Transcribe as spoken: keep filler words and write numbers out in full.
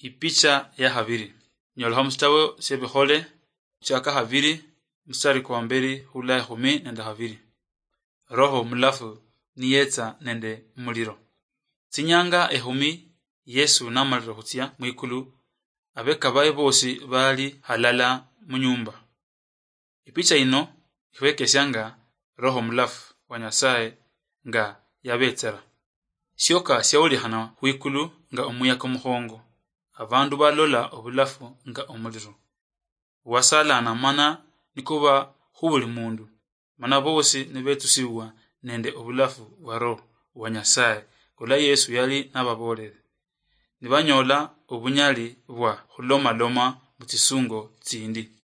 Ipicha ya haviri. Nyolha mstawe sebihole chaka haviri mstari kwa mberi hula humi nenda haviri. Roho mlafu niyetsa nende muliro. Tsinyanga ehumi Yesu namaliro hutia mwikulu abeka bae bosi bali halala munyumba. Ipicha ino ihwekesyanga roho mlafu wa Nyasaye nga yabetsera. Sioka syaulihana huikulu nga omuyaka muhongo. Abandu balola obulafu nga omuliro. Wasalana mana nikuba hubuli mundu. Mana bosi nibetusiwa nende obulafu wa roho wa Nyasaye. Kula Yesu yali nababolele. Nibanyola obunyali bwa huloma loma mutisungo tsindi.